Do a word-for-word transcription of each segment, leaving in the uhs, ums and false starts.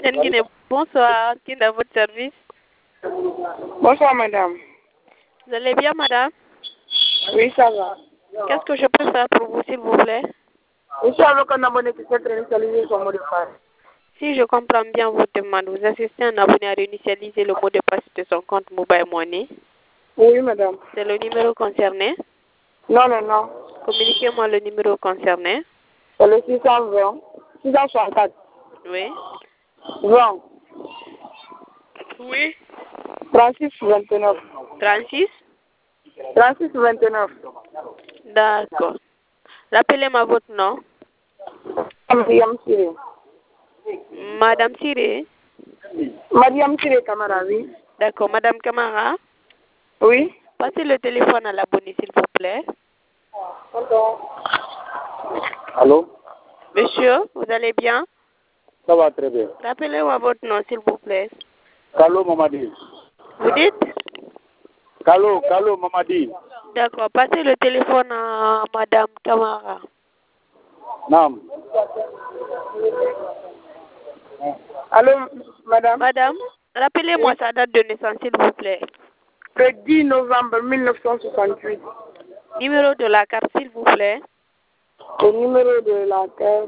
Guinée, bonsoir, qui est dans votre service? Bonsoir, madame. Vous allez bien, madame? Oui, ça va. Qu'est-ce que je peux faire pour vous, s'il vous plaît? Je suis avec un abonné qui souhaite réinitialiser son mot de passe. Si je comprends bien votre demande, vous assistez un abonné à réinitialiser le mot de passe de son compte Mobile Money. Oui, madame. C'est le numéro concerné? Non, non, non. Communiquez-moi le numéro concerné. C'est le six cent vingt, six cent soixante-quatre. Oui. vingt. Oui. trente-six vingt-neuf. trente-six? trente-six vingt-neuf. D'accord. Rappelez-moi votre nom. Mariam Siré. Madame Siré? Mariam Siré Camara, oui. D'accord. Madame Camara? Oui. Passez le téléphone à l'abonné, s'il vous plaît. Allô? Monsieur, vous allez bien? Ça va très bien. Rappelez-moi votre nom, s'il vous plaît. Kalo Mamadi. Vous dites? Kalo, Kalo Mamadi. D'accord. Passez le téléphone à Madame Camara. Nam. Allô, madame? Madame, rappelez-moi sa date de naissance, s'il vous plaît. Le dix novembre mille neuf cent soixante-huit. Numéro de la carte, s'il vous plaît. Le numéro de la carte.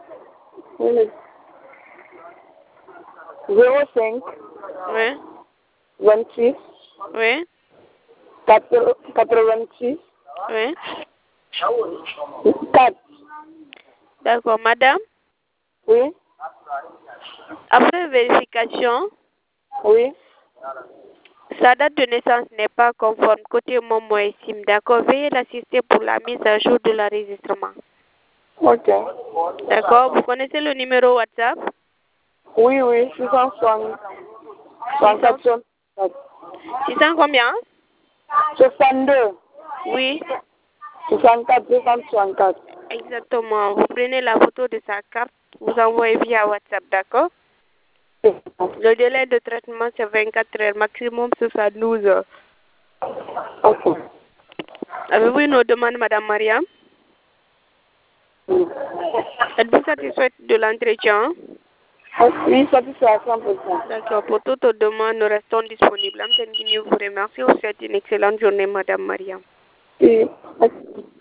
zéro cinq. Oui. vingt-six. Oui. quatre-vingt-six. Oui. quatre. D'accord. Madame, Oui. après vérification, Oui. sa date de naissance n'est pas conforme côté Momo et Sim. D'accord. Veuillez l'assister pour la mise à jour de l'enregistrement. Ok. D'accord. Vous connaissez le numéro WhatsApp? Oui, oui, six cent soixante-quatre. six cents combien? soixante-deux. Oui. soixante-quatre, deux cent soixante-quatre. Exactement. Vous prenez la photo de sa carte, vous envoyez via WhatsApp, d'accord? Le délai de traitement, c'est vingt-quatre heures, maximum soixante-douze heures. Ok. Avez-vous une autre demande, Madame Mariam? Êtes-vous satisfaite de l'entretien? Oui, satisfait à cent pour cent. D'accord. Pour toute autre demande, nous restons disponibles. Antenne Guinée vous remercie. Vous souhaite une excellente journée, Madame Mariam. Oui.